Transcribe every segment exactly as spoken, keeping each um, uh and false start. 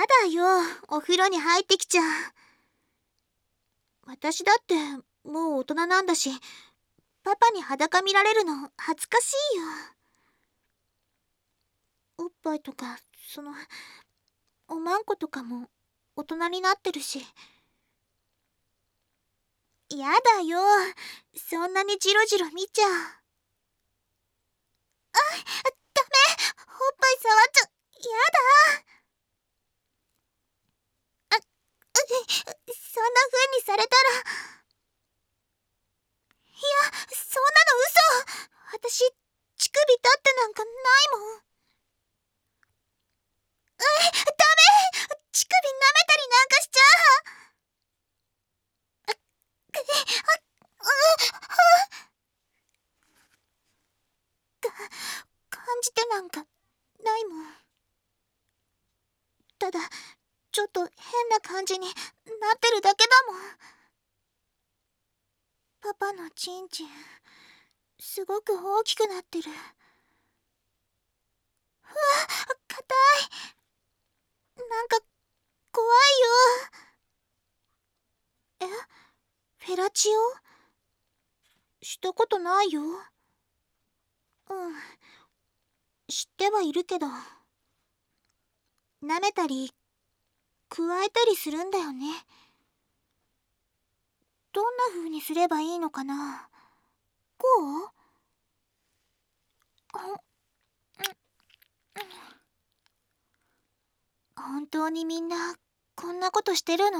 だよ、お風呂に入ってきちゃう。私だってもう大人なんだし、パパに裸見られるの恥ずかしいよ。おっぱいとか、そのおまんことかも大人になってるし。やだよ、そんなにジロジロ見ちゃう。あ、ダメ、おっぱい触っちゃ、やだ。あ、そんな風にされたら。いや、そんなの嘘。私、乳首立ってなんかないもん。え、ダメ、乳首舐めたりなんかしちゃう。あ、あ、あ、感じてなんかないもん。ただちょっと変な感じになってるだけだもん。パパのチンチンすごく大きくなってる。うわ、硬い。なんか怖いよ。え、フェラチオしたことないよ。うん、知ってはいるけど、舐めたり加えたりするんだよね。どんな風にすればいいのかな。こう？本当にみんなこんなことしてるの？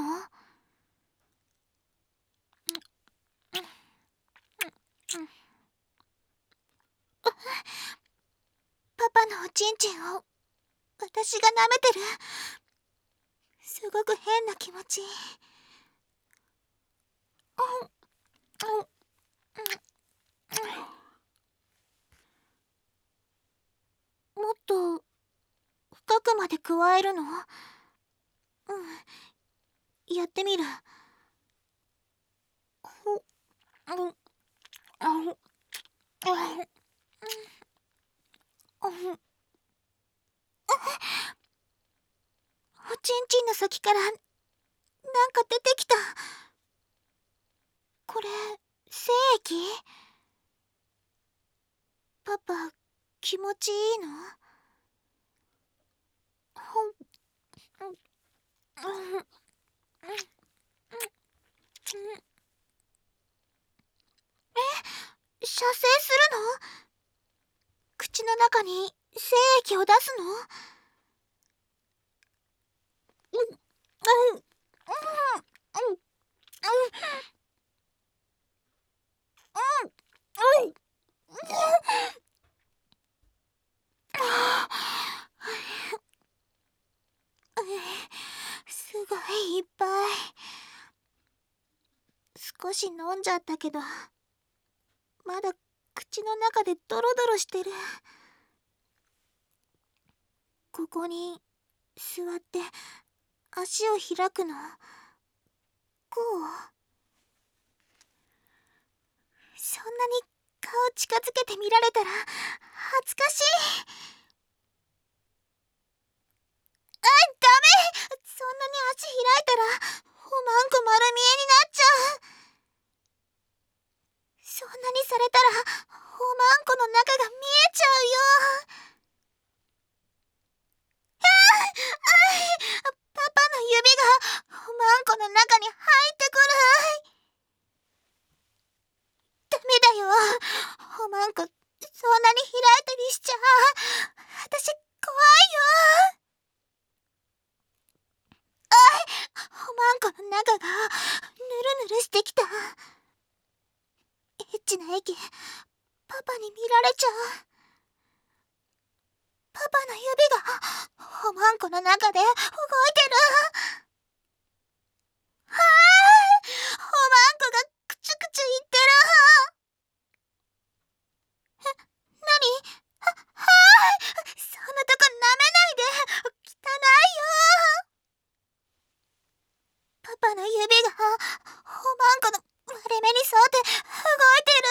パパのおちんちんを私が舐めてる。すごく変な気持ち。もっと深くまで加えるの？うん、やってみる。おちんちんの先からなんか出てきた。これ精液？パパ気持ちいいの？え、射精するの？口の中に精液を出すの？うんうんうんうんうんうん。すごいいっぱい。少し飲んじゃったけど、まだ口の中でドロドロしてる。ここに座って足を開くの？こう？そんなに顔近づけて見られたら恥ずかしい。あ、ダメ。そんなに足開いたらおまんこ丸見えになっちゃう。そんなにされたらおまんこの中が見えちゃうよ。ああ、パパの指がおまんこの中に入ってくる。ダメだよ、おまんこそんなに開いたりしちゃ私怖いよ。あい、おまんこの中がぬるぬるしてきた。エッチな液パパに見られちゃう。パパの指がおまんこの中で動いてる。はーい、おまんこがクチュクチュ言ってる。え、なに？は、はーい、そんなとこ舐めないで。汚いよ。パパの指がおまんこの割れ目に沿って動いてる。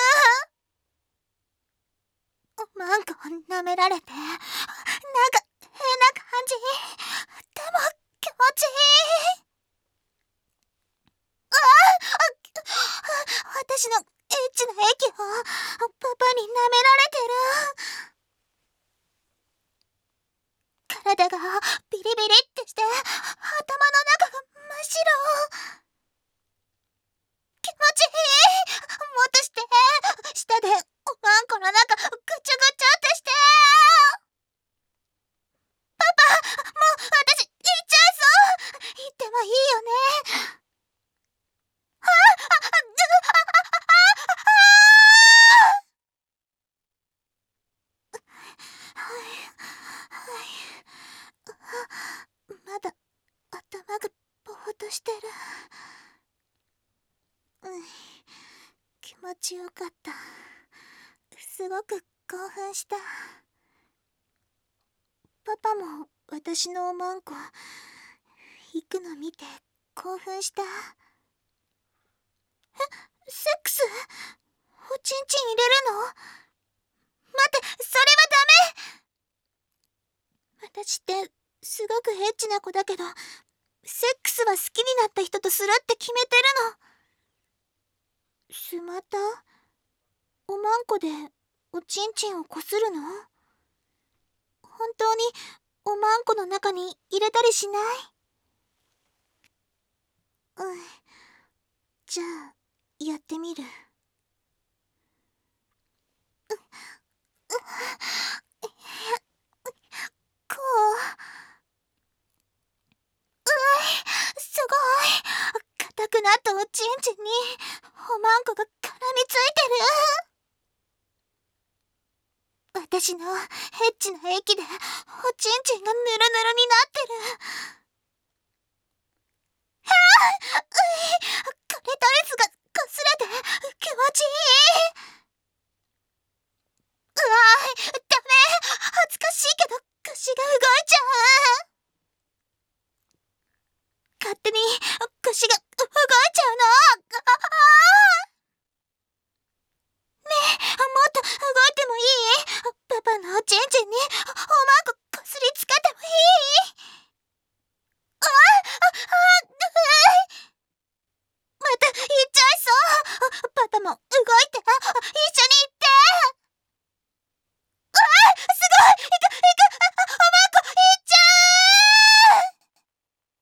おまんこを舐められてなんか変な感じ。でも気持持ちよかった。すごく興奮した。パパも私のおまんこ行くの見て興奮した。え、セックス？おちんちん入れるの？待って、それはダメ！私ってすごくエッチな子だけど、セックスは好きになった人とするって決めてるの。スマタ？おまんこでおちんちんをこするの？本当におまんこの中に入れたりしない？うん。じゃあやってみる。う、う、こう。うい、すごい。硬くなったおちんちんにおまんこが絡みついてる。私のエッチな液でおちんちんがヌルヌルになってる。ああ、うい、クリトリスがこすれて気持ちいい。